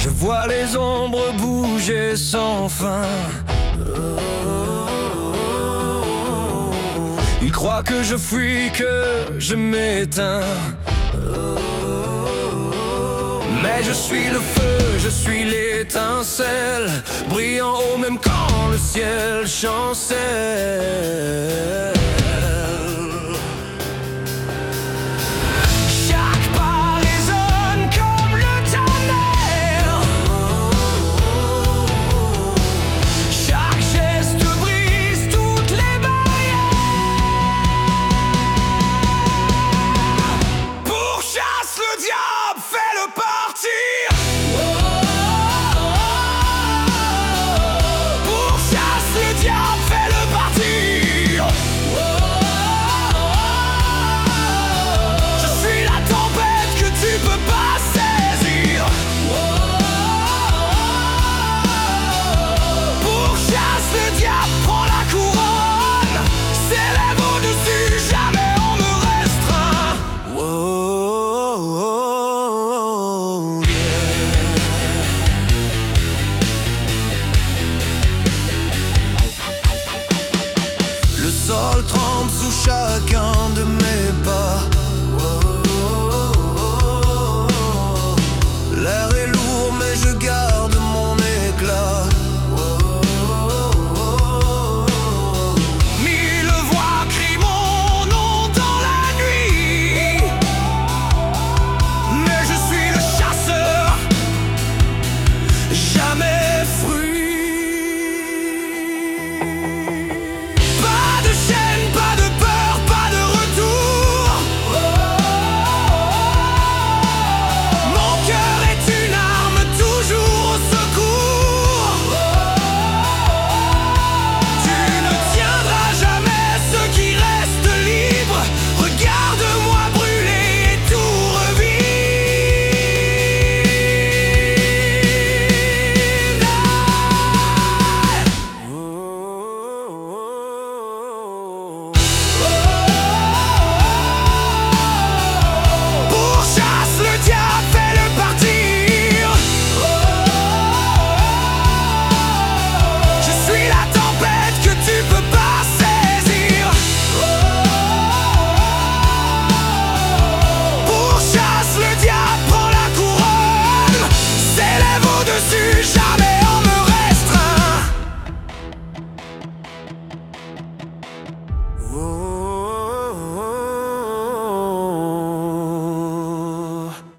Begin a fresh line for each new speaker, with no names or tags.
Je vois les ombres bouger sans fin. Ils croient que je fuis, que je m'éteins. Mais je suis le feu, je suis l'étincelle, brillant haut même quand le ciel chancelle. Chaque pas résonne comme le tonnerre. Chaque geste brise toutes les barrières. Pourchasse le diable, fais-le partir. Pourchasse le diable, fais-le partir. Je suis la tempête que tu peux pas saisir. Pourchasse le diable, prends la couronne. S'élève au-dessus, jamais on me restreint. Le sol tremble sous chacun de mes pas. L'air est lourd mais je garde mon éclat. Mille voix crient mon nom dans la nuit, mais je suis le chasseur. Jamais